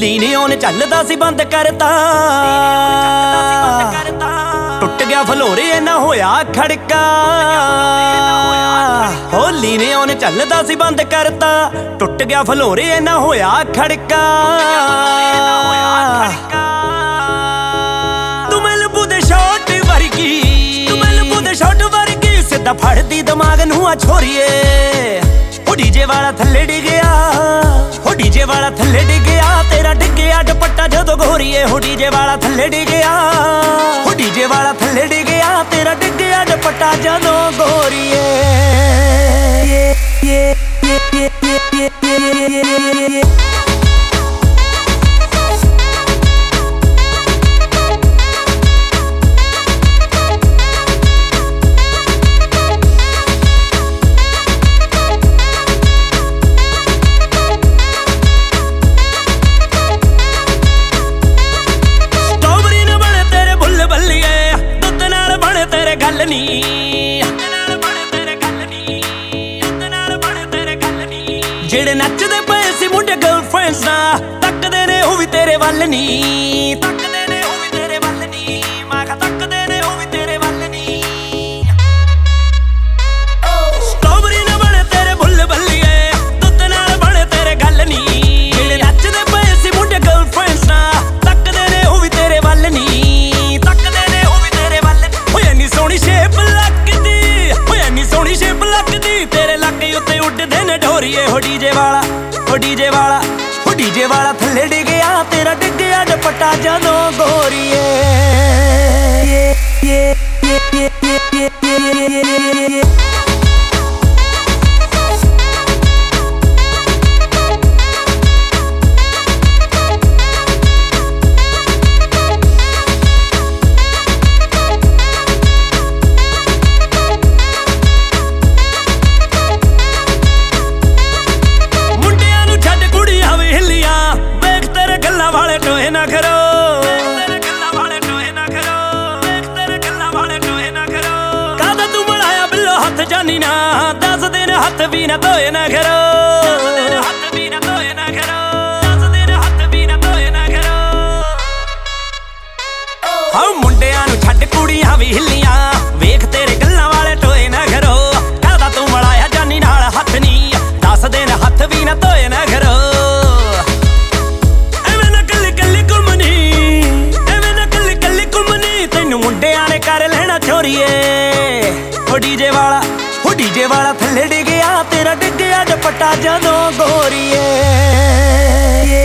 ਲੀਨੇ ਉਹਨੇ ਚੱਲਦਾ ਸੀ ਬੰਦ ਕਰਤਾ, ਟੁੱਟ ਗਿਆ ਫਲੋਰੇ ਨਾ ਹੋਇਆ ਖੜਕਾ। ਹੋ ਲੀਨੇ ਉਹਨੇ ਚੱਲਦਾ ਸੀ ਬੰਦ ਕਰਤਾ, ਟੁੱਟ ਗਿਆ ਫਲੋਰੇ ਨਾ ਹੋਇਆ ਖੜਕਾ। ਤੂੰ ਮੈਨੂੰ ਦੇ ਸ਼ਾਟ ਵਰਗੀ, ਤੂੰ ਮੈਨੂੰ ਦੇ ਸ਼ਾਟ ਵਰਗੀ, ਸਿੱਧਾ ਫੜਦੀ ਦਿਮਾਗ ਨੂੰ ਆ ਛੋਰੀਏ। ਹੋ ਡੀਜੇ ਵਾਲਾ ਥੱਲੇ ਡਿੱਗਿਆ, ਹੋ ਡੀਜੇ ਵਾਲਾ ਥੱਲੇ ਡਿੱਗਿਆ, ਤੇਰਾ ਡਿੱਗਿਆ ਦੁਪੱਟਾ ਜਦੋਂ ਗੋਰੀਏ। ਹੋ ਡੀਜੇ ਵਾਲਾ ਥੱਲੇ ਡਿੱਗਿਆ, ਹੋ ਡੀਜੇ ਵਾਲਾ ਥੱਲੇ ਡਿੱਗਿਆ, ਤੇਰਾ ਡਿੱਗਿਆ ਦੁਪੱਟਾ ਜਦੋਂ ਗੋਰੀਏ। ਜਿਹੜੇ ਨੱਚਦੇ ਪਏ ਸੀ ਮੁੰਡੇ ਗਰਲਫ੍ਰੈਂਡਸ ਨਾਲ, ਤੱਕਦੇ ਨੇ ਉਹ ਵੀ ਤੇਰੇ ਵੱਲ ਨੀ, ਤੱਕਦੇ ਨੇ ਉਹ ਵੀ ਤੇਰੇ ਵੱਲ ਨੀ। ਮੈਂ ਕਿਹਾ ਤੱਕਦੇ ਨੇ ਉਹ ਵੀ ਤੇਰੇ ਵੱਲ ਨੀ। ਸਟ੍ਰਾਬੇਰੀ ਨਾ ਬਣੇ ਤੇਰੇ ਬੁੱਲ ਬੱਲੀਏ, ਦੁੱਧ ਨਾਲ ਬਣੇ ਤੇਰੇ ਗੱਲ ਨੀ। ਜਿਹੜੇ ਨੱਚਦੇ ਪਏ ਸੀ ਮੁੰਡੇ ਗਰਲਫ੍ਰੈਂਡਸ ਨਾਲ, ਤੱਕਦੇ ਨੇ ਉਹ ਵੀ ਤੇਰੇ ਵੱਲ ਨੀ, ਤੱਕਦੇ ਨੇ ਉਹ ਵੀ ਤੇਰੇ ਵੱਲ। ਓਏ ਇੰਨੀ ਸੋਹਣੀ ਸ਼ੇਪ ਲੱਗਦੀ, ਓਏ ਇੰਨੀ ਸੋਹਣੀ ਸ਼ੇਪ ਲੱਗਦੀ, ਤੇਰੇ ਲੱਕ ਉੱਤੇ ਉੱਡਦੇ ਨੇ ਢੋਰੀਏ। ਹੋ ਡੀਜੇ ਵਾਲਾ, ਹੋ ਡੀਜੇ ਵਾਲਾ, ਹੋ ਡੀਜੇ ਵਾਲਾ ਥੱਲੇ ਡਿੱਗਿਆ, ਤੇਰਾ ਡਿੱਗਿਆ ਦੁਪੱਟਾ ਜਦੋਂ ਗੋਰੀਏ। ਜਾਨੀ ਨਾ 10 ਦਿਨ ਹੱਥ ਵੀ ਨਾ ਧੋਏ ਨਾ ਕਰੋ, ਹੱਥ ਵੀ ਨਾ ਧੋਏ ਨਾ ਕਰੋ, 10 ਦਿਨ ਹੱਥ ਵੀ ਨਾ ਧੋਏ ਨਾ ਕਰੋ। ਹਾਂ ਮੁੰਡਿਆਂ ਨੂੰ ਛੱਡ ਕੁੜੀਆਂ ਵੀ ਹਿੱਲੀਆਂ, ਵੇਖ ਤੇਰੇ ਗੱਲਾਂ ਵਾਲੇ ਟੋਏ ਨਾ ਕਰੋ। ਕਾਹਦਾ ਤੂੰ ਮਲਾਇਆ ਜਾਨੀ ਨਾਲ ਹੱਥ ਨੀ, 10 ਦਿਨ ਹੱਥ ਵੀ ਨਾ ਧੋਏ ਨਾ ਕਰੋ। ਐਵੇਂ ਨਾ ਕੱਲੀ ਕੱਲੀ ਘੁੰਮਣੀ, ਐਵੇਂ ਨਾ ਕੱਲੀ ਕੱਲੀ ਘੁੰਮਣੀ, ਤੈਨੂੰ ਮੁੰਡਿਆਂ ਨੇ ਕਰ ਲੈਣਾ ਚੋਰੀਏ। ਹੋ ਡੀਜੇ ਵਾਲਾ, ਹੋ ਡੀਜੇ ਵਾਲਾ ਥੱਲੇ ਡਿੱਗਿਆ, ਤੇਰਾ ਡਿੱਗਿਆ ਦੁਪੱਟਾ ਜਦੋਂ ਗੋਰੀਏ।